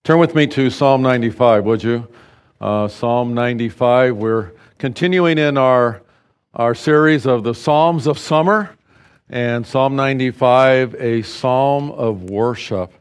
Turn with me to Psalm 95, would you? Psalm 95, we're continuing in our series of the Psalms of Summer, and Psalm 95, a psalm of worship.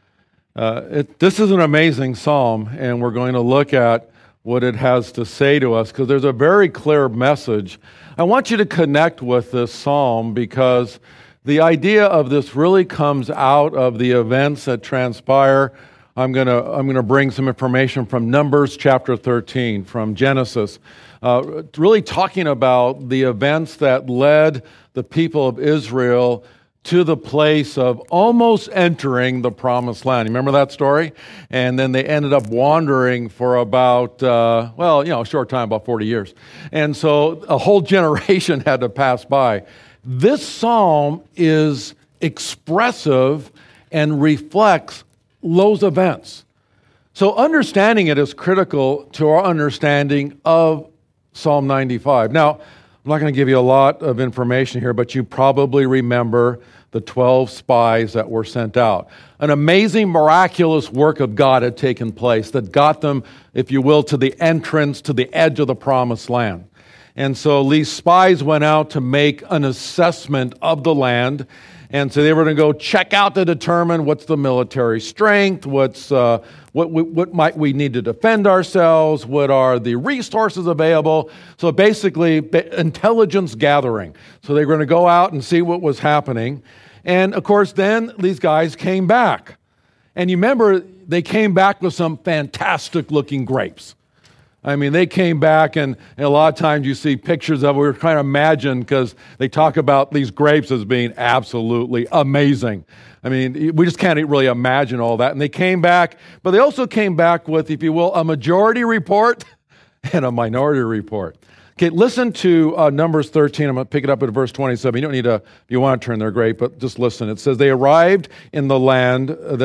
This is an amazing psalm, and we're going to look at what it has to say to us, because there's a very clear message. I want you to connect with this psalm, because the idea of this really comes out of the events that transpire. I'm going to bring some information from Numbers chapter 13, from Genesis, really talking about the events that led the people of Israel to the place of almost entering the promised land. You remember that story? And then they ended up wandering for about, a short time, about 40 years. And so a whole generation had to pass by. This psalm is expressive and reflects those events. So understanding it is critical to our understanding of Psalm 95. Now, I'm not going to give you a lot of information here, but you probably remember the 12 spies that were sent out. An amazing, miraculous work of God had taken place that got them, if you will, to the entrance, to the edge of the promised land. And so these spies went out to make an assessment of the land. And so they were going to go check out to determine what's the military strength, what might we need to defend ourselves, what are the resources available. So basically, intelligence gathering. So they were going to go out and see what was happening. And of course, then these guys came back. And you remember, they came back with some fantastic looking grapes. I mean, they came back, and a lot of times you see pictures of it. We're trying to imagine, because they talk about these grapes as being absolutely amazing. I mean, we just can't really imagine all that. And they came back, but they also came back with, if you will, a majority report and a minority report. Okay, listen to Numbers 13. I'm going to pick it up at verse 27. You don't need to, if you want to turn there, great, but just listen. It says, "They arrived in the land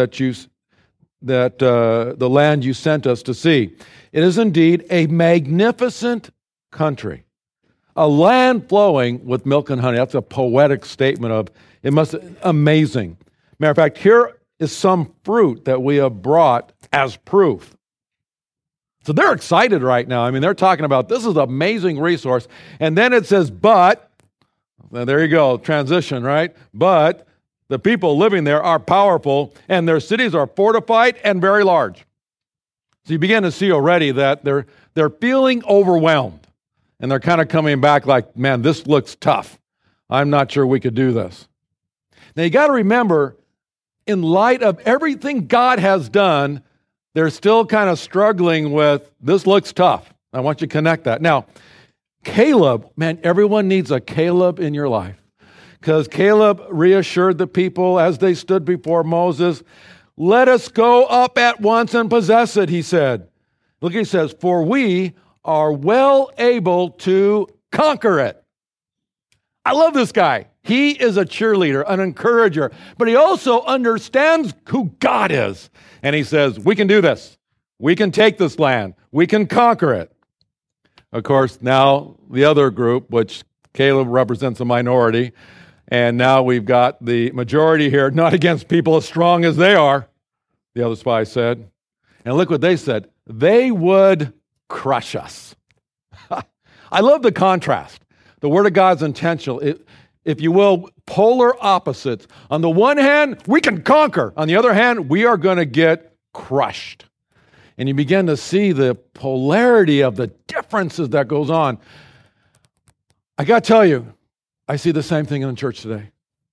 the land you sent us to see. It is indeed a magnificent country, a land flowing with milk and honey." That's a poetic statement of it must amazing. Matter of fact, here is some fruit that we have brought as proof. So they're excited right now. I mean, they're talking about this is an amazing resource. And then it says, but, there you go, transition, right? But the people living there are powerful, and their cities are fortified and very large. So you begin to see already that they're feeling overwhelmed, and they're kind of coming back like, man, this looks tough. I'm not sure we could do this. Now you got to remember, in light of everything God has done, they're still kind of struggling with, this looks tough. I want you to connect that. Now, Caleb, man, everyone needs a Caleb in your life, because Caleb reassured the people as they stood before Moses, "Let us go up at once and possess it," he said. Look, he says, "For we are well able to conquer it." I love this guy. He is a cheerleader, an encourager, but he also understands who God is. And he says, we can do this. We can take this land. We can conquer it. Of course, now the other group, which Caleb represents a minority, and now we've got the majority here, not against people as strong as they are, the other spy said. And look what they said. They would crush us. I love the contrast. The Word of God's intentional. If you will, polar opposites. On the one hand, we can conquer. On the other hand, we are going to get crushed. And you begin to see the polarity of the differences that goes on. I got to tell you, I see the same thing in the church today.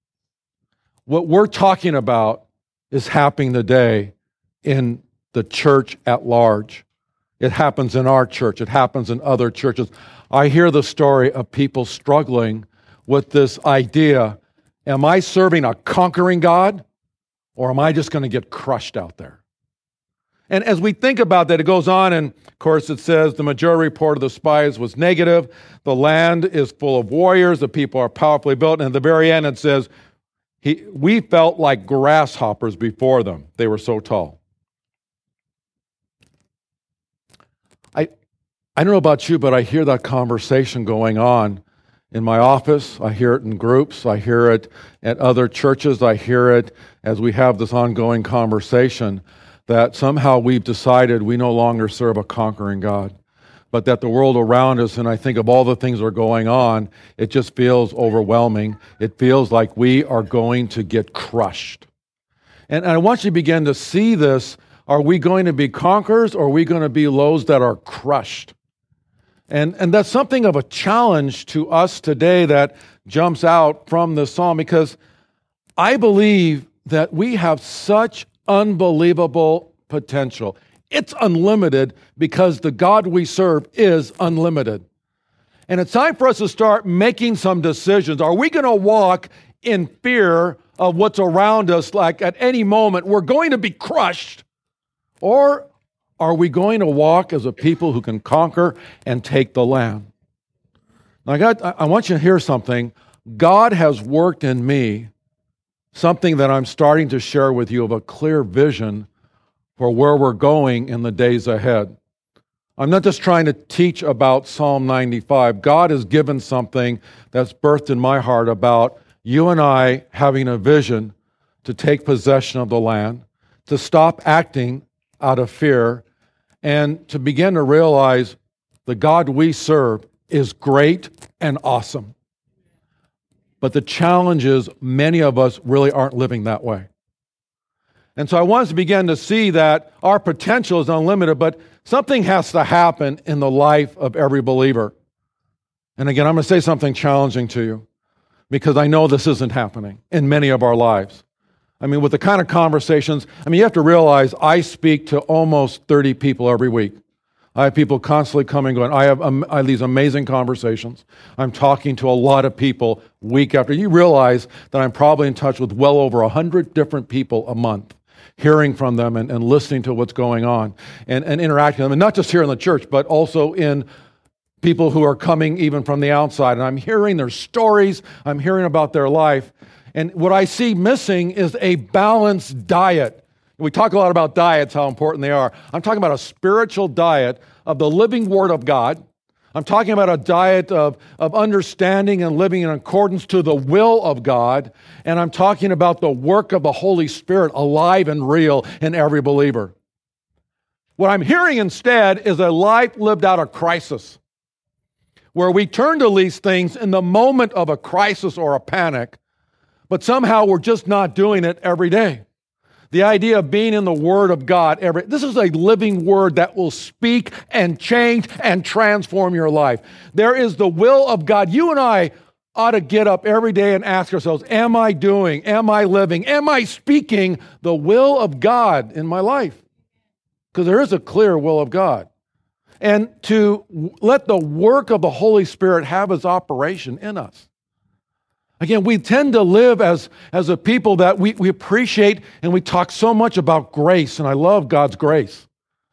What we're talking about is happening today in the church at large. It happens in our church. It happens in other churches. I hear the story of people struggling with this idea, am I serving a conquering God, or am I just going to get crushed out there? And as we think about that, it goes on, and of course it says the majority report of the spies was negative. The land is full of warriors. The people are powerfully built. And at the very end it says, we felt like grasshoppers before them. They were so tall. I don't know about you, but I hear that conversation going on in my office. I hear it in groups. I hear it at other churches. I hear it as we have this ongoing conversation that somehow we've decided we no longer serve a conquering God, but that the world around us, and I think of all the things that are going on, it just feels overwhelming. It feels like we are going to get crushed. And I want you to begin to see this. Are we going to be conquerors, or are we going to be those that are crushed? And that's something of a challenge to us today that jumps out from this psalm, because I believe that we have such unbelievable potential. It's unlimited because the God we serve is unlimited. And it's time for us to start making some decisions. Are we going to walk in fear of what's around us, like at any moment we're going to be crushed? Or are we going to walk as a people who can conquer and take the land? Now, I want you to hear something. God has worked in me something that I'm starting to share with you, of a clear vision for where we're going in the days ahead. I'm not just trying to teach about Psalm 95. God has given something that's birthed in my heart about you and I having a vision to take possession of the land, to stop acting out of fear, and to begin to realize the God we serve is great and awesome. But the challenge is many of us really aren't living that way. And so I want us to begin to see that our potential is unlimited, but something has to happen in the life of every believer. And again, I'm going to say something challenging to you, because I know this isn't happening in many of our lives. I mean, with the kind of conversations, you have to realize I speak to almost 30 people every week. I have people constantly coming and going. I have these amazing conversations. I'm talking to a lot of people week after. You realize that I'm probably in touch with well over 100 different people a month, hearing from them and listening to what's going on and interacting with them. And not just here in the church, but also in people who are coming even from the outside. And I'm hearing their stories. I'm hearing about their life. And what I see missing is a balanced diet. We talk a lot about diets, how important they are. I'm talking about a spiritual diet of the living Word of God. I'm talking about a diet of understanding and living in accordance to the will of God. And I'm talking about the work of the Holy Spirit alive and real in every believer. What I'm hearing instead is a life lived out of crisis, where we turn to these things in the moment of a crisis or a panic, but somehow we're just not doing it every day. The idea of being in the Word of God, this is a living Word that will speak and change and transform your life. There is the will of God. You and I ought to get up every day and ask ourselves, am I doing, am I living, am I speaking the will of God in my life? Because there is a clear will of God. And to let the work of the Holy Spirit have its operation in us. Again, we tend to live as a people that we appreciate, and we talk so much about grace, and I love God's grace.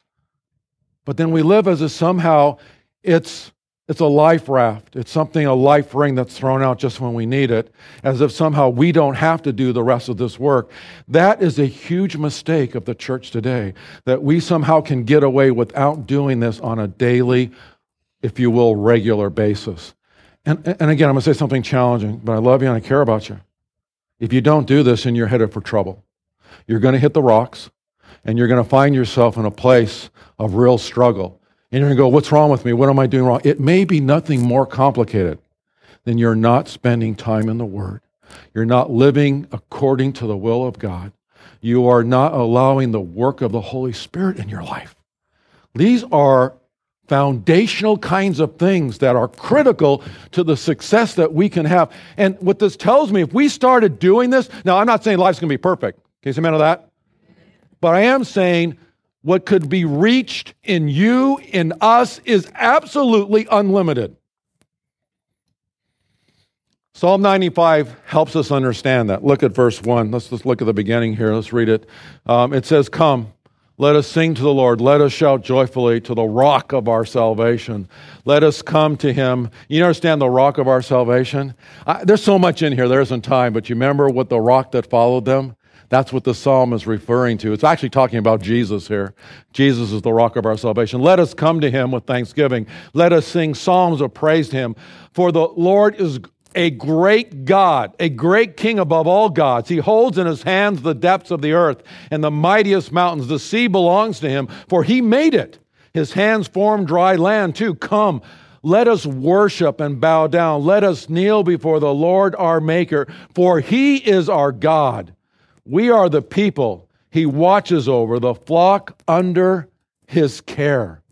But then we live as if somehow it's a life raft. It's a life ring that's thrown out just when we need it, as if somehow we don't have to do the rest of this work. That is a huge mistake of the church today, that we somehow can get away without doing this on a daily, if you will, regular basis. And again, I'm going to say something challenging, but I love you and I care about you. If you don't do this, then you're headed for trouble. You're going to hit the rocks, and you're going to find yourself in a place of real struggle. And you're going to go, what's wrong with me? What am I doing wrong? It may be nothing more complicated than you're not spending time in the Word. You're not living according to the will of God. You are not allowing the work of the Holy Spirit in your life. These are foundational kinds of things that are critical to the success that we can have. And what this tells me, if we started doing this, now I'm not saying life's going to be perfect. Can you say amen to that? But I am saying what could be reached in you, in us, is absolutely unlimited. Psalm 95 helps us understand that. Look at verse 1. Let's just look at the beginning here. Let's read it. It says, "Come, let us sing to the Lord. Let us shout joyfully to the rock of our salvation. Let us come to Him." You understand the rock of our salvation? There's so much in here. There isn't time. But you remember what the rock that followed them? That's what the psalm is referring to. It's actually talking about Jesus here. Jesus is the rock of our salvation. Let us come to Him with thanksgiving. Let us sing psalms of praise to Him. For the Lord is a great God, a great king above all gods. He holds in his hands the depths of the earth and the mightiest mountains. The sea belongs to him, for he made it. His hands formed dry land too. Come, let us worship and bow down. Let us kneel before the Lord our Maker, for he is our God. We are the people he watches over, the flock under his care.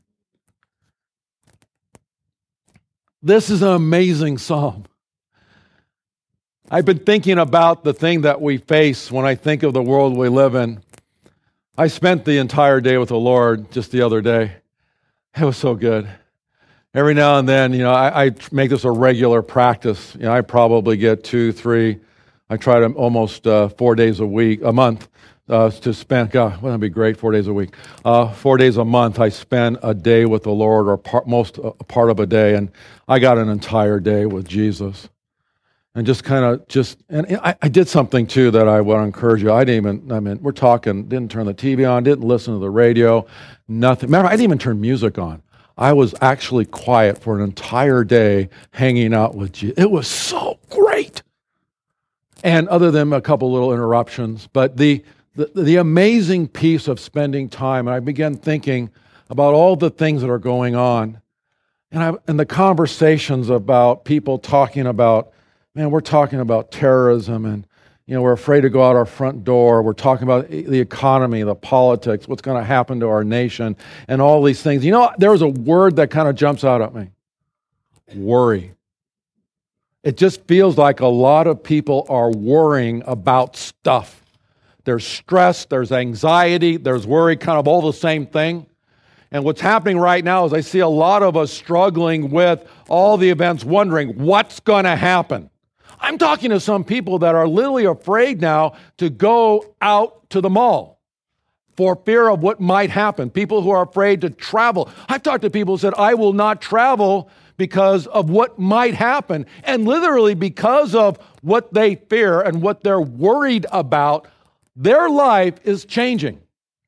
This is an amazing psalm. I've been thinking about the thing that we face when I think of the world we live in. I spent the entire day with the Lord just the other day. It was so good. Every now and then, I make this a regular practice. I probably get 2, 3, I try to almost 4 days a month to spend, God, wouldn't that be great, 4 days a week? 4 days a month, I spend a day with the Lord, or part of a day, and I got an entire day with Jesus. And I did something too that I want to encourage you. Didn't turn the TV on, didn't listen to the radio, nothing. Remember, I didn't even turn music on. I was actually quiet for an entire day hanging out with Jesus. It was so great. And other than a couple little interruptions, but the amazing piece of spending time, and I began thinking about all the things that are going on, and the conversations about people talking about, man, we're talking about terrorism, and we're afraid to go out our front door. We're talking about the economy, the politics, what's going to happen to our nation, and all these things. There's a word that kind of jumps out at me. Worry. It just feels like a lot of people are worrying about stuff. There's stress, there's anxiety, there's worry, kind of all the same thing. And what's happening right now is I see a lot of us struggling with all the events, wondering what's going to happen. I'm talking to some people that are literally afraid now to go out to the mall for fear of what might happen. People who are afraid to travel. I've talked to people who said, I will not travel because of what might happen. And literally because of what they fear and what they're worried about, their life is changing.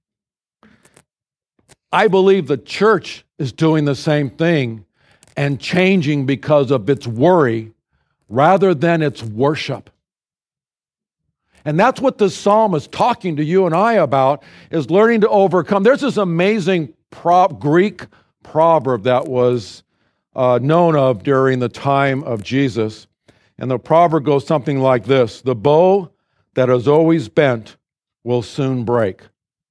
I believe the church is doing the same thing and changing because of its worry rather than its worship. And that's what this psalm is talking to you and I about, is learning to overcome. There's this amazing Greek proverb that was known of during the time of Jesus. And the proverb goes something like this: the bow that is always bent will soon break.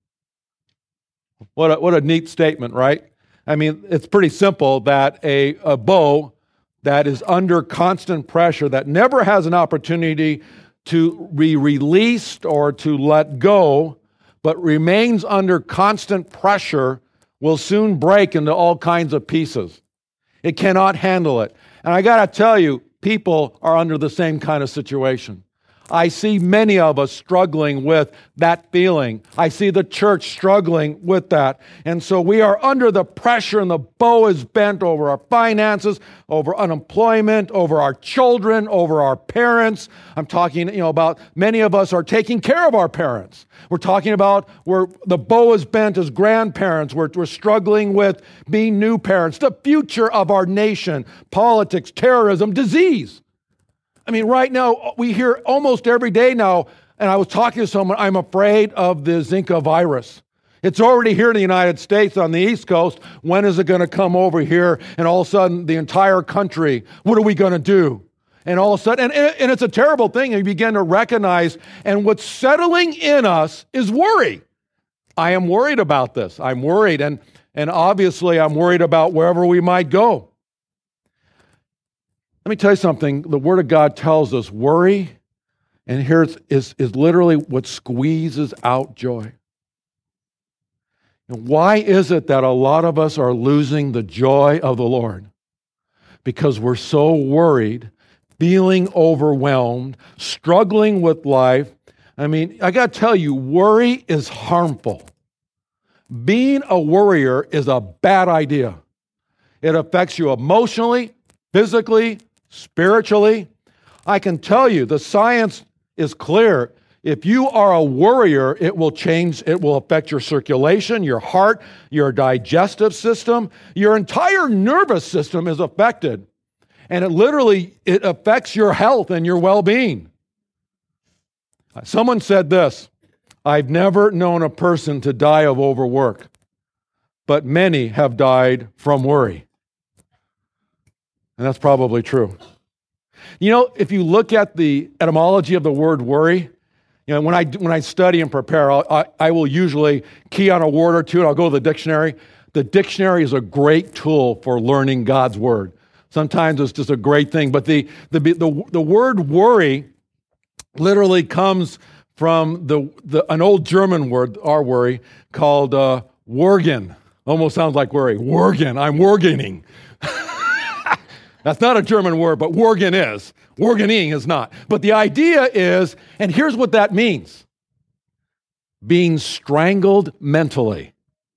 What a neat statement, right? I mean, it's pretty simple that a bow that is under constant pressure, that never has an opportunity to be released or to let go, but remains under constant pressure, will soon break into all kinds of pieces. It cannot handle it. And I got to tell you, people are under the same kind of situation. I see many of us struggling with that feeling. I see the church struggling with that. And so we are under the pressure, and the bow is bent over our finances, over unemployment, over our children, over our parents. I'm talking, about many of us are taking care of our parents. We're talking about where the bow is bent as grandparents. We're struggling with being new parents, the future of our nation, politics, terrorism, disease. I mean, right now, we hear almost every day now, and I was talking to someone, I'm afraid of the Zika virus. It's already here in the United States on the East Coast. When is it going to come over here? And all of a sudden, the entire country, what are we going to do? And all of a sudden, and it's a terrible thing, and you begin to recognize, and what's settling in us is worry. I am worried about this. I'm worried, and obviously I'm worried about wherever we might go. Let me tell you something. The Word of God tells us worry, and here is literally what squeezes out joy. And why is it that a lot of us are losing the joy of the Lord? Because we're so worried, feeling overwhelmed, struggling with life. I mean, I got to tell you, worry is harmful. Being a worrier is a bad idea. It affects you emotionally, physically, spiritually. I can tell you, the science is clear. If you are a worrier, it will affect your circulation, your heart, your digestive system. Your entire nervous system is affected. And it affects your health and your well-being. Someone said this, I've never known a person to die of overwork, but many have died from worry. And that's probably true. You know, if you look at the etymology of the word worry, you know, when I study and prepare, I will usually key on a word or two and I'll go to the dictionary. The dictionary is a great tool for learning God's word. Sometimes it's just a great thing, but the word worry literally comes from an old German word, our worry, called worgen. Almost sounds like worry. Worgen, I'm worgening. That's not a German word, but worgen is. Worgening is not. But the idea is, and here's what that means, being strangled mentally.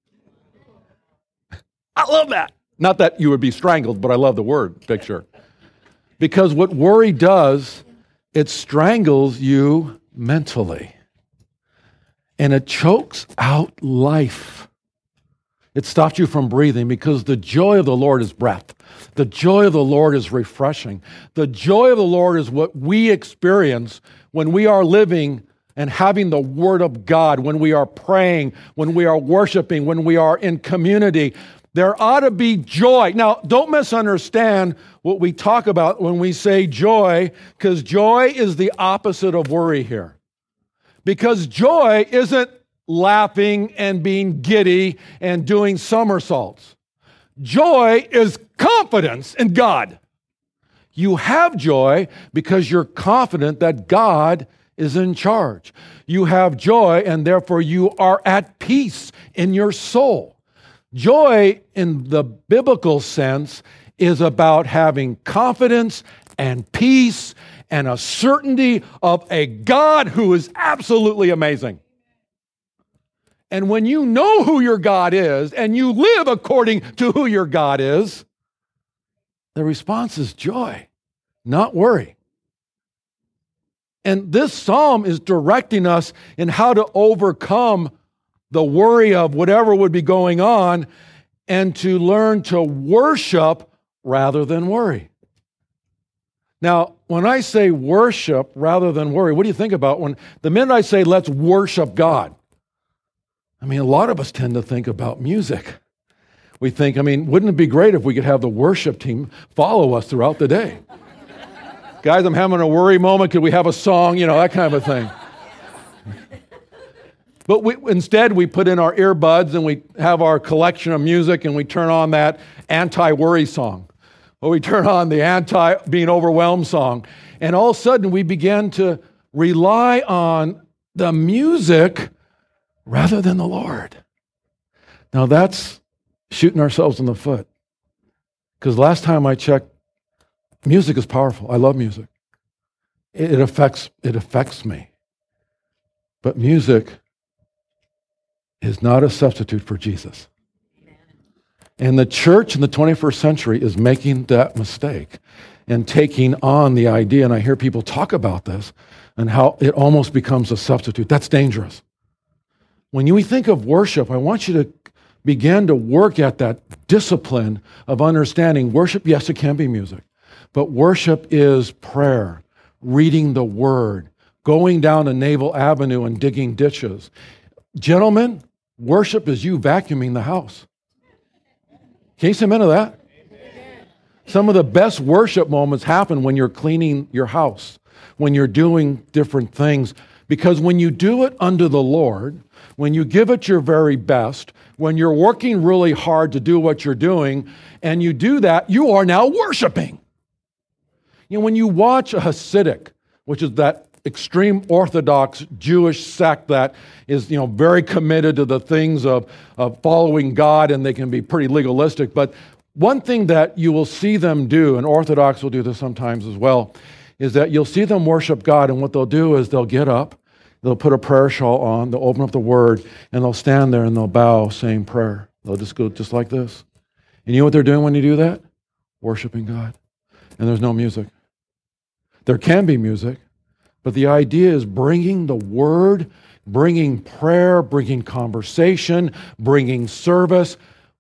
I love that. Not that you would be strangled, but I love the word picture. Because what worry does, it strangles you mentally. And it chokes out life. It stops you from breathing because the joy of the Lord is breath. The joy of the Lord is refreshing. The joy of the Lord is what we experience when we are living and having the Word of God, when we are praying, when we are worshiping, when we are in community. There ought to be joy. Now, don't misunderstand what we talk about when we say joy, because joy is the opposite of worry here. Because joy isn't laughing and being giddy and doing somersaults. Joy is confidence in God. You have joy because you're confident that God is in charge. You have joy and therefore you are at peace in your soul. Joy in the biblical sense is about having confidence and peace and a certainty of a God who is absolutely amazing. And when you know who your God is and you live according to who your God is, the response is joy, not worry. And this psalm is directing us in how to overcome the worry of whatever would be going on and to learn to worship rather than worry. Now, when I say worship rather than worry, what do you think about when the minute I say let's worship God? I mean, a lot of us tend to think about music. We think, wouldn't it be great if we could have the worship team follow us throughout the day? Guys, I'm having a worry moment. Could we have a song? That kind of a thing. But instead, we put in our earbuds and we have our collection of music and we turn on that anti-worry song. Or we turn on the anti-being overwhelmed song. And all of a sudden, we begin to rely on the music rather than the Lord. Now that's shooting ourselves in the foot. Because last time I checked, music is powerful. I love music. It affects me. But music is not a substitute for Jesus. And the church in the 21st century is making that mistake and taking on the idea, and I hear people talk about this, and how it almost becomes a substitute. That's dangerous. When you think of worship, I want you to begin to work at that discipline of understanding worship. Yes, it can be music, but worship is prayer, reading the Word, going down a Naval Avenue and digging ditches. Gentlemen, worship is you vacuuming the house. Can you say amen to that? Amen. Some of the best worship moments happen when you're cleaning your house, when you're doing different things. Because when you do it unto the Lord, when you give it your very best, when you're working really hard to do what you're doing, and you do that, you are now worshiping. When you watch a Hasidic, which is that extreme Orthodox Jewish sect that is, very committed to the things of following God, and they can be pretty legalistic. But one thing that you will see them do, and Orthodox will do this sometimes as well, is that you'll see them worship God, and what they'll do is they'll get up, they'll put a prayer shawl on, they'll open up the Word, and they'll stand there and they'll bow saying prayer. They'll just go just like this. And you know what they're doing when you do that? Worshiping God. And there's no music. There can be music, but the idea is bringing the Word, bringing prayer, bringing conversation, bringing service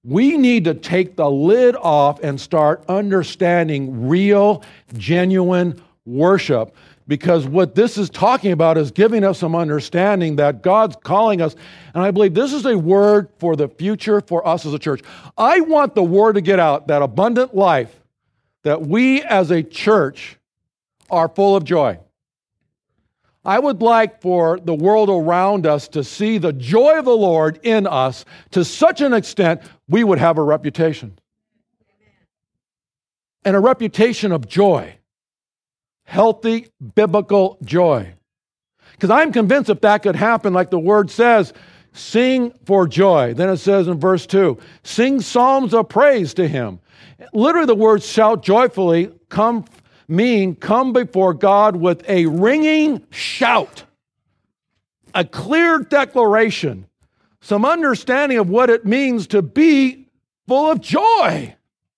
We need to take the lid off and start understanding real, genuine worship. Because what this is talking about is giving us some understanding that God's calling us. And I believe this is a word for the future for us as a church. I want the word to get out, that abundant life, that we as a church are full of joy. I would like for the world around us to see the joy of the Lord in us to such an extent we would have a reputation. And a reputation of joy. Healthy, biblical joy. Because I'm convinced if that could happen, like the word says, sing for joy. Then it says in verse 2, sing psalms of praise to him. Literally the words shout joyfully come before God with a ringing shout. A clear declaration. Some understanding of what it means to be full of joy.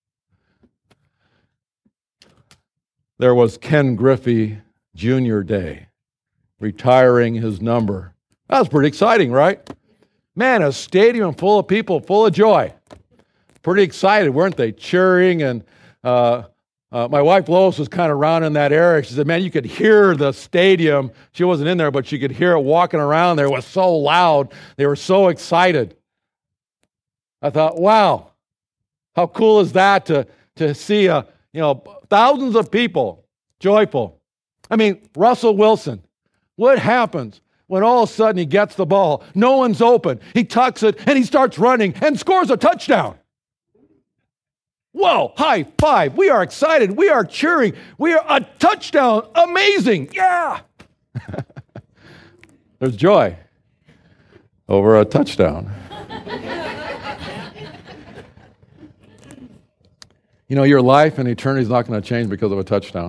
There was Ken Griffey Jr. Day, retiring his number. That was pretty exciting, right? Man, a stadium full of people, full of joy. Pretty excited, weren't they? Cheering, and my wife Lois was kind of around in that area. She said, man, you could hear the stadium. She wasn't in there, but she could hear it walking around there. It was so loud. They were so excited. I thought, wow, how cool is that to see thousands of people joyful. I mean, Russell Wilson, what happens when all of a sudden he gets the ball, no one's open, he tucks it, and he starts running and scores a touchdown? Whoa, high five. We are excited. We are cheering. We are a touchdown. Amazing. Yeah. There's joy over a touchdown. Your life and eternity is not going to change because of a touchdown.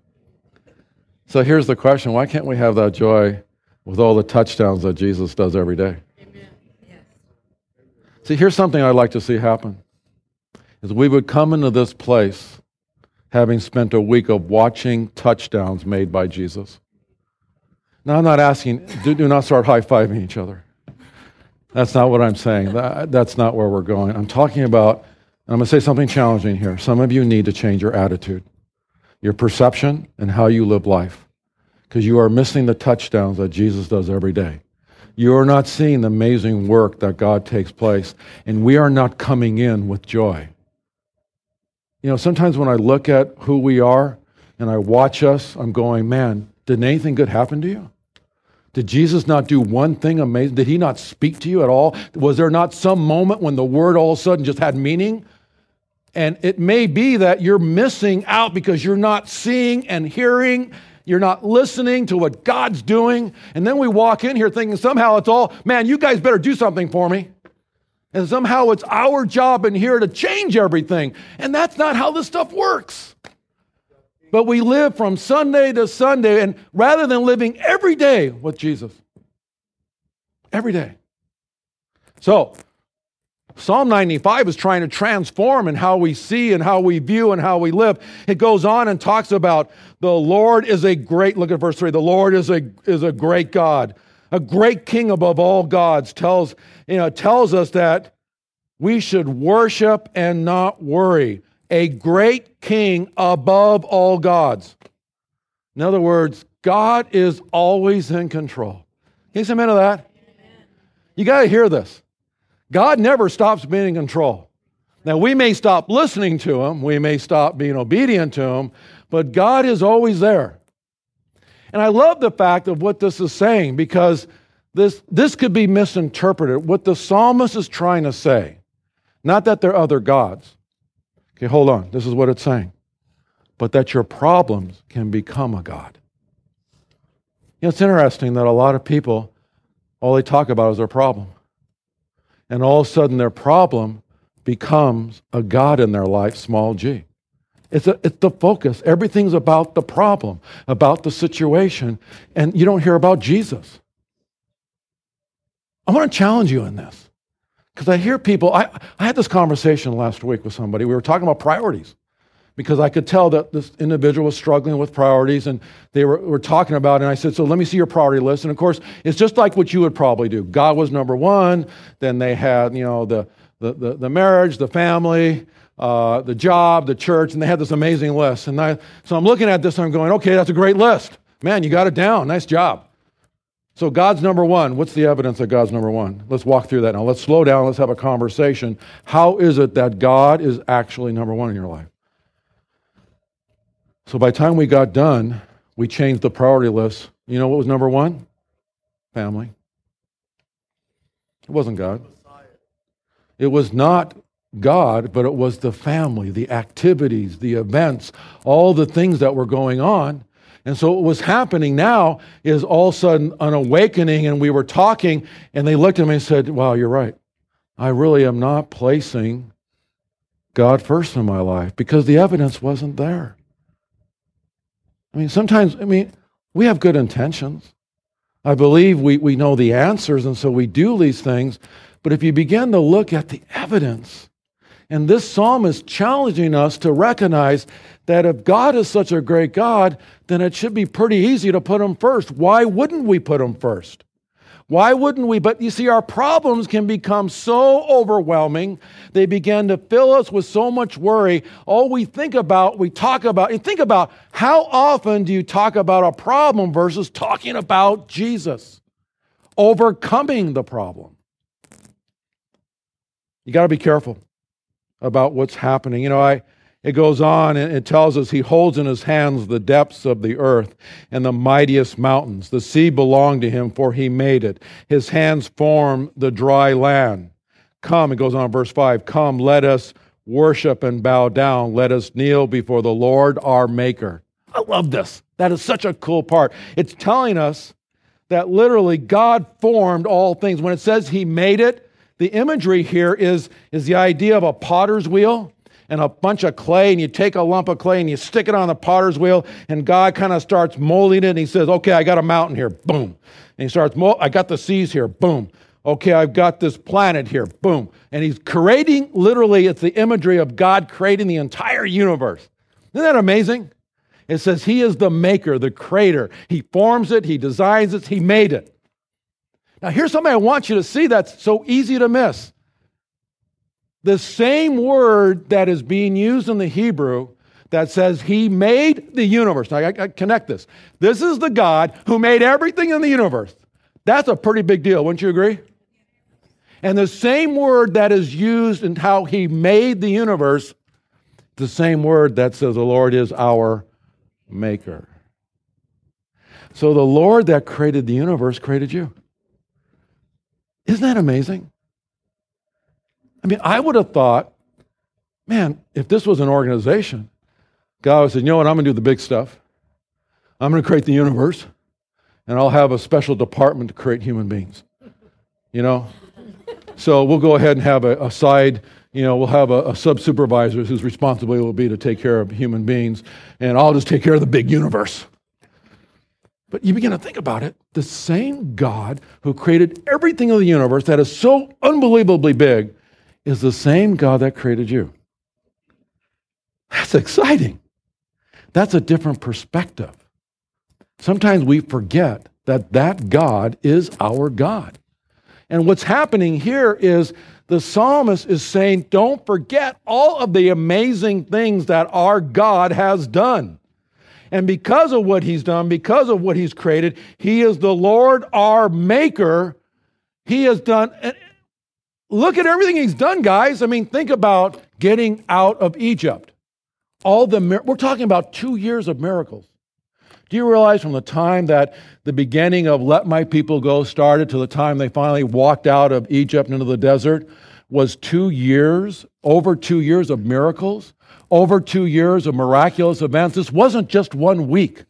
So here's the question. Why can't we have that joy with all the touchdowns that Jesus does every day? Amen. Yes. See, here's something I'd like to see happen. Is we would come into this place having spent a week of watching touchdowns made by Jesus. Now, I'm not asking, do not start high-fiving each other. That's not what I'm saying. That's not where we're going. I'm talking about, and I'm going to say something challenging here. Some of you need to change your attitude, your perception, and how you live life, because you are missing the touchdowns that Jesus does every day. You are not seeing the amazing work that God takes place, and we are not coming in with joy. Sometimes when I look at who we are and I watch us, I'm going, man, did anything good happen to you? Did Jesus not do one thing amazing? Did he not speak to you at all? Was there not some moment when the word all of a sudden just had meaning? And it may be that you're missing out because you're not seeing and hearing, you're not listening to what God's doing. And then we walk in here thinking somehow it's all, man, you guys better do something for me. And somehow it's our job in here to change everything. And that's not how this stuff works. But we live from Sunday to Sunday, and rather than living every day with Jesus. Every day. So, Psalm 95 is trying to transform in how we see and how we view and how we live. It goes on and talks about the Lord is a great, look at verse 3, the Lord is a great God. A great king above all gods tells us that we should worship and not worry. A great king above all gods. In other words, God is always in control. Can you say amen to that? Amen. You got to hear this. God never stops being in control. Now, we may stop listening to him. We may stop being obedient to him. But God is always there. And I love the fact of what this is saying, because this could be misinterpreted. What the psalmist is trying to say, not that there are other gods. Okay, hold on. This is what it's saying. But that your problems can become a God. It's interesting that a lot of people, all they talk about is their problem. And all of a sudden their problem becomes a God in their life, small g. It's the focus. Everything's about the problem, about the situation, and you don't hear about Jesus. I want to challenge you in this, because I hear people, I had this conversation last week with somebody. We were talking about priorities, because I could tell that this individual was struggling with priorities, and they were talking about it, and I said, so let me see your priority list. And of course, it's just like what you would probably do. God was number one, then they had, the the marriage, the family, the job, the church, and they had this amazing list. So I'm looking at this and I'm going, okay, that's a great list. Man, you got it down. Nice job. So God's number one. What's the evidence that God's number one? Let's walk through that now. Let's slow down. Let's have a conversation. How is it that God is actually number one in your life? So by the time we got done, we changed the priority list. You know what was number one? Family. It wasn't God. It was not God, but it was the family, the activities, the events, all the things that were going on. And so what was happening now is all of a sudden an awakening, and we were talking, and they looked at me and said, wow, you're right. I really am not placing God first in my life because the evidence wasn't there. Sometimes we have good intentions. I believe we know the answers, and so we do these things. But if you begin to look at the evidence, and this psalm is challenging us to recognize that if God is such a great God, then it should be pretty easy to put him first. Why wouldn't we put him first? Why wouldn't we? But you see, our problems can become so overwhelming. They begin to fill us with so much worry. All we think about, we talk about. And think about how often do you talk about a problem versus talking about Jesus, overcoming the problem. You got to be careful about what's happening. It goes on and it tells us he holds in his hands the depths of the earth and the mightiest mountains. The sea belonged to him, for he made it. His hands form the dry land. Come, it goes on in verse 5, come, let us worship and bow down. Let us kneel before the Lord our Maker. I love this. That is such a cool part. It's telling us that literally God formed all things. When it says he made it, the imagery here is the idea of a potter's wheel and a bunch of clay, and you take a lump of clay and you stick it on the potter's wheel, and God kind of starts molding it, and he says, okay, I got a mountain here, boom. And he starts, I got the seas here, boom. Okay, I've got this planet here, boom. And he's creating, literally, it's the imagery of God creating the entire universe. Isn't that amazing? It says he is the maker, the creator. He forms it, he designs it, he made it. Now here's something I want you to see that's so easy to miss. The same word that is being used in the Hebrew that says he made the universe. Now I connect this. This is the God who made everything in the universe. That's a pretty big deal, wouldn't you agree? And the same word that is used in how he made the universe, the same word that says the Lord is our maker. So the Lord that created the universe created you. Isn't that amazing? I would have thought, man, if this was an organization, God would say, you know what, I'm going to do the big stuff. I'm going to create the universe, and I'll have a special department to create human beings. So we'll go ahead and have a side, we'll have a sub-supervisor whose responsibility will be to take care of human beings, and I'll just take care of the big universe. But you begin to think about it, the same God who created everything in the universe that is so unbelievably big is the same God that created you. That's exciting. That's a different perspective. Sometimes we forget that God is our God. And what's happening here is the psalmist is saying, don't forget all of the amazing things that our God has done. And because of what he's done, because of what he's created, he is the Lord our Maker. He has done... Look at everything he's done, guys. Think about getting out of Egypt. We're talking about 2 years of miracles. Do you realize from the time that the beginning of Let My People Go started to the time they finally walked out of Egypt into the desert was 2 years, over 2 years of miracles, over 2 years of miraculous events? This wasn't just 1 week.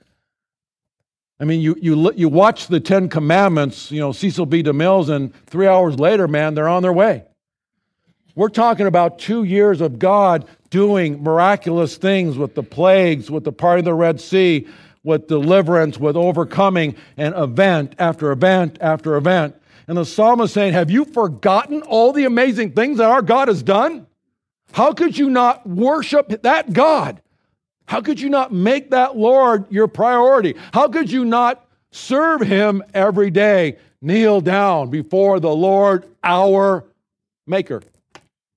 You watch the Ten Commandments, Cecil B. DeMille's, and 3 hours later, man, they're on their way. We're talking about 2 years of God doing miraculous things with the plagues, with the parting of the Red Sea, with deliverance, with overcoming, and event after event after event. And the psalmist is saying, have you forgotten all the amazing things that our God has done? How could you not worship that God? How could you not make that Lord your priority? How could you not serve him every day? Kneel down before the Lord, our Maker.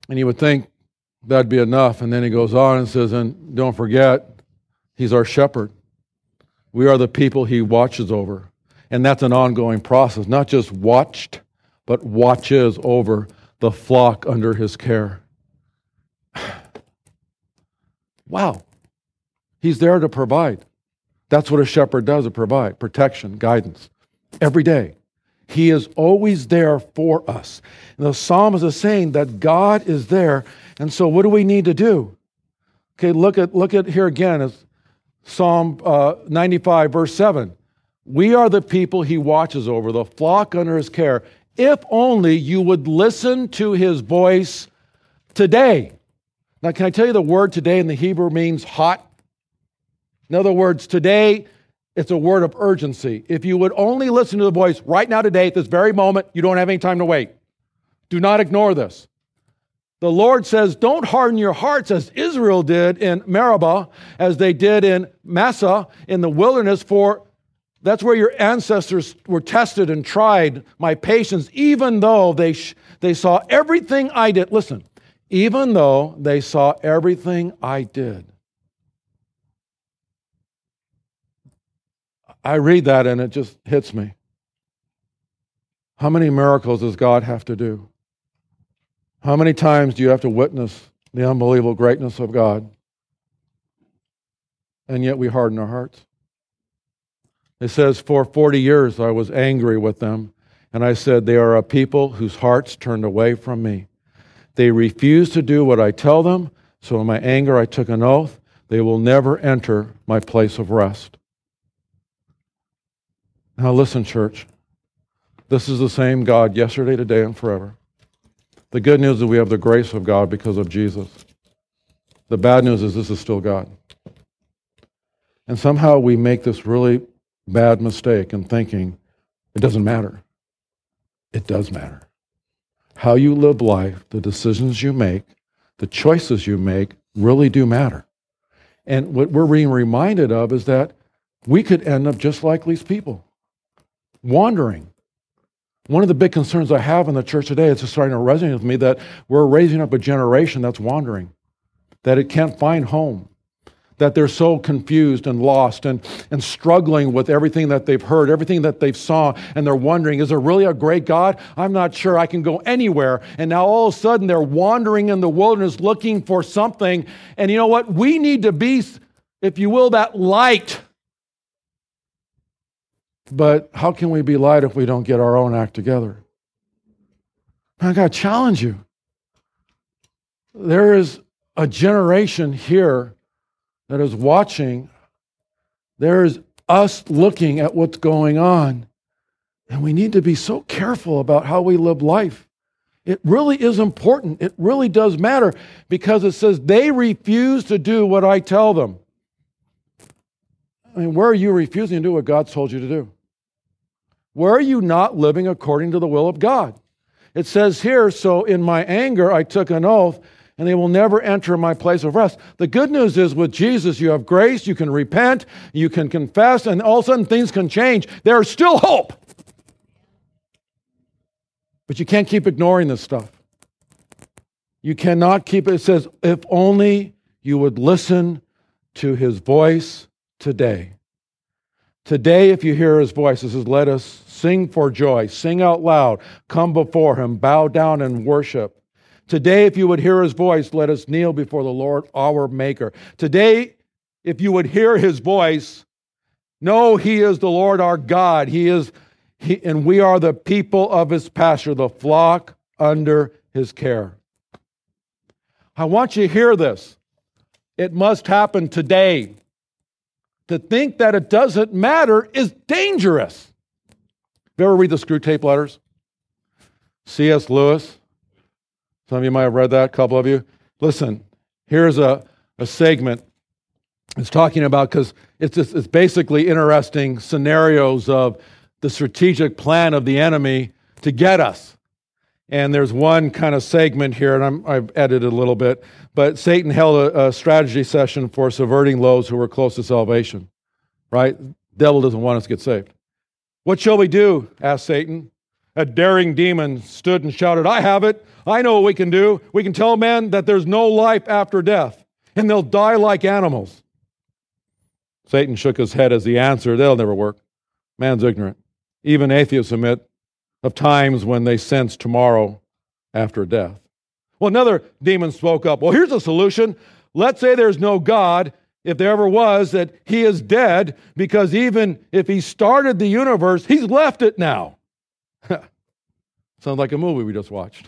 And you would think that'd be enough. And then he goes on and says, and don't forget, he's our shepherd. We are the people he watches over. And that's an ongoing process, not just watched, but watches over the flock under his care. Wow. He's there to provide. That's what a shepherd does, to provide protection, guidance, every day. He is always there for us. And the psalmist is saying that God is there. And so what do we need to do? Okay, look at here again. It's Psalm 95, verse 7. We are the people he watches over, the flock under his care. If only you would listen to his voice today. Now, can I tell you the word today in the Hebrew means hot? In other words, today, it's a word of urgency. If you would only listen to the voice right now, today, at this very moment, you don't have any time to wait. Do not ignore this. The Lord says, don't harden your hearts as Israel did in Meribah, as they did in Massah, in the wilderness, for that's where your ancestors were tested and tried my patience, even though they saw everything I did. Listen, even though they saw everything I did. I read that and it just hits me. How many miracles does God have to do? How many times do you have to witness the unbelievable greatness of God? And yet we harden our hearts. It says, for 40 years I was angry with them, and I said, they are a people whose hearts turned away from me. They refuse to do what I tell them, so in my anger I took an oath. They will never enter my place of rest. Now listen, church. This is the same God yesterday, today, and forever. The good news is we have the grace of God because of Jesus. The bad news is this is still God. And somehow we make this really bad mistake in thinking it doesn't matter. It does matter. How you live life, the decisions you make, the choices you make really do matter. And what we're being reminded of is that we could end up just like these people, wandering. One of the big concerns I have in the church today, it's just starting to resonate with me, that we're raising up a generation that's wandering, that it can't find home, that they're so confused and lost and struggling with everything that they've heard, everything that they've saw, and they're wondering, is there really a great God? I'm not sure I can go anywhere. And now all of a sudden they're wandering in the wilderness looking for something. And you know what? We need to be, if you will, that light. But how can we be light if we don't get our own act together? I got to challenge you. There is a generation here that is watching. There's us looking at what's going on. And we need to be so careful about how we live life. It really is important. It really does matter, because it says they refuse to do what I tell them. I mean, where are you refusing to do what God's told you to do? Where are you not living according to the will of God? It says here, so in my anger I took an oath, and they will never enter my place of rest. The good news is with Jesus, you have grace, you can repent, you can confess, and all of a sudden things can change. There's still hope. But you can't keep ignoring this stuff. You cannot keep it. It says, if only you would listen to his voice today. Today, if you hear his voice, it says, let us sing for joy, sing out loud, come before him, bow down and worship. Today, if you would hear his voice, let us kneel before the Lord, our Maker. Today, if you would hear his voice, know he is the Lord our God. And we are the people of his pasture, the flock under his care. I want you to hear this. It must happen today. To think that it doesn't matter is dangerous. You ever read the Screw Tape Letters? C.S. Lewis. Some of you might have read that, a couple of you. Listen, here's a segment. It's talking about, because it's basically interesting scenarios of the strategic plan of the enemy to get us. And there's one kind of segment here, and I've edited a little bit, but Satan held a strategy session for subverting those who were close to salvation, right? The devil doesn't want us to get saved. What shall we do? Asked Satan. a daring demon stood and shouted, "I have it. I know what we can do. We can tell men that there's no life after death, and they'll die like animals." Satan shook his head as he answered, "That'll never work. Man's ignorant. Even atheists admit of times when they sense tomorrow after death." Well, another demon spoke up. "Well, here's a solution. Let's say there's no God, if there ever was, that he is dead, because even if he started the universe, he's left it now." Sounds like a movie we just watched.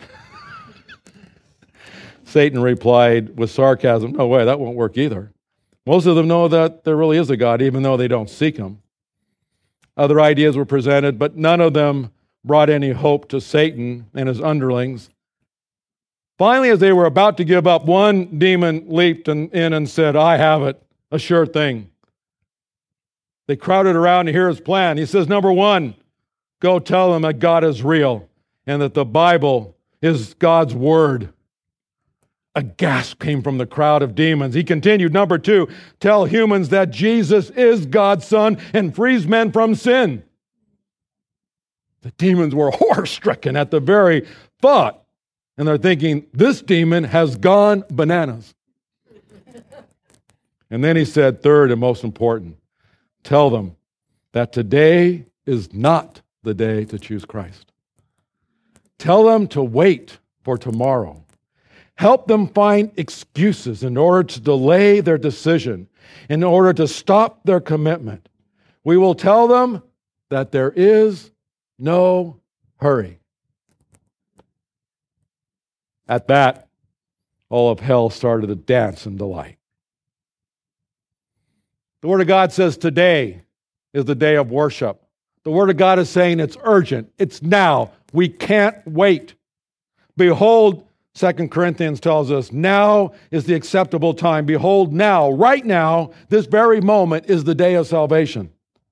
Satan replied with sarcasm, "No way, that won't work either. Most of them know that there really is a God, even though they don't seek him." Other ideas were presented, but none of them brought any hope to Satan and his underlings. Finally, as they were about to give up, one demon leaped in and said, "I have it, a sure thing." They crowded around to hear his plan. He says, "Number one, go tell them that God is real and that the Bible is God's word." A gasp came from the crowd of demons. He continued, "Number two, tell humans that Jesus is God's Son and frees men from sin." The demons were horror-stricken at the very thought, and they're thinking, this demon has gone bananas. And then he said, third and most important, tell them that today is not the day to choose Christ. Tell them to wait for tomorrow. Help them find excuses in order to delay their decision, in order to stop their commitment. We will tell them that there is no hurry. At that, all of hell started to dance in delight. The Word of God says today is the day of worship. The Word of God is saying it's urgent. It's now. We can't wait. Behold, 2 Corinthians tells us, now is the acceptable time. Behold, now, right now, this very moment is the day of salvation.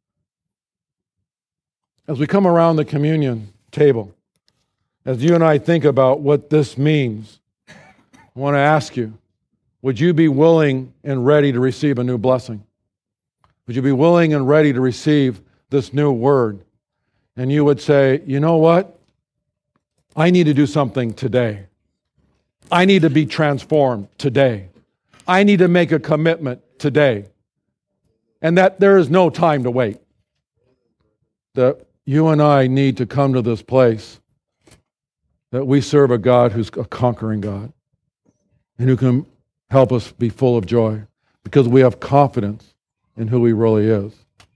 As we come around the communion table, as you and I think about what this means, I want to ask you, would you be willing and ready to receive a new blessing? Would you be willing and ready to receive this new word? And you would say, you know what? I need to do something today. I need to be transformed today. I need to make a commitment today. And that there is no time to wait. That you and I need to come to this place that we serve a God who's a conquering God and who can help us be full of joy because we have confidence in who He really is.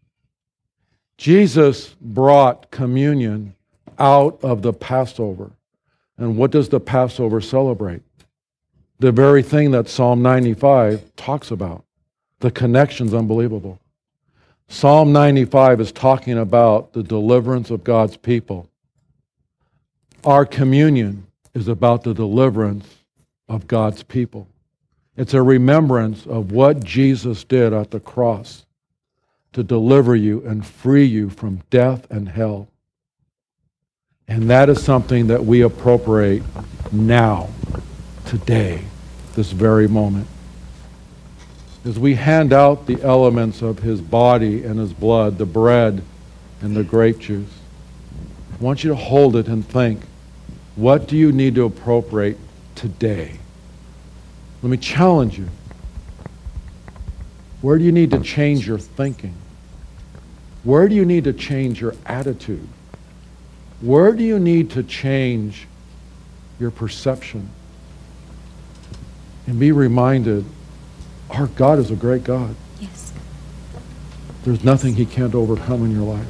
Jesus brought communion out of the Passover. And what does the Passover celebrate? The very thing that Psalm 95 talks about. The connection's unbelievable. Psalm 95 is talking about the deliverance of God's people. Our communion is about the deliverance of God's people. It's a remembrance of what Jesus did at the cross to deliver you and free you from death and hell. And that is something that we appropriate now, today, this very moment. As we hand out the elements of His body and His blood, the bread and the grape juice, I want you to hold it and think, what do you need to appropriate today? Let me challenge you. Where do you need to change your thinking? Where do you need to change your attitude? Where do you need to change your perception? And be reminded, our God is a great God. Yes. There's nothing He can't overcome in your life.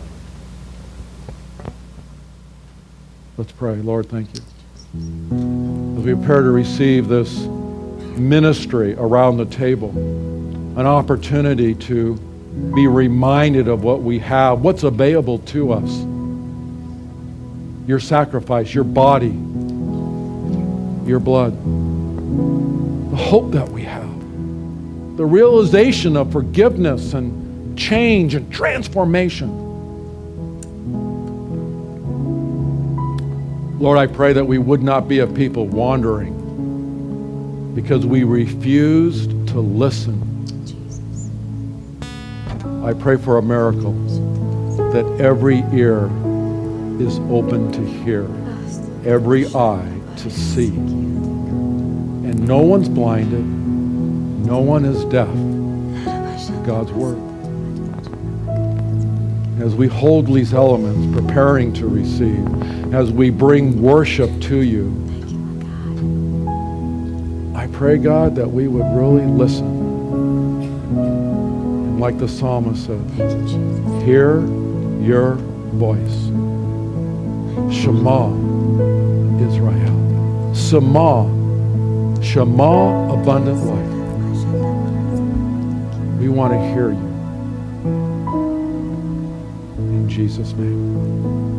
Let's pray. Lord, thank you. As we prepare to receive this ministry around the table, an opportunity to be reminded of what we have, what's available to us. Your sacrifice, your body, your blood, the hope that we have, the realization of forgiveness and change and transformation. Lord, I pray that we would not be a people wandering because we refused to listen. Jesus. I pray for a miracle that every ear is open to hear, every eye to see. And no one's blinded, no one is deaf. God's word. As we hold these elements, preparing to receive, as we bring worship to you, I pray, God, that we would really listen. And like the psalmist said, hear your voice. Shema Israel. Shema abundant life. We want to hear you. In Jesus' name.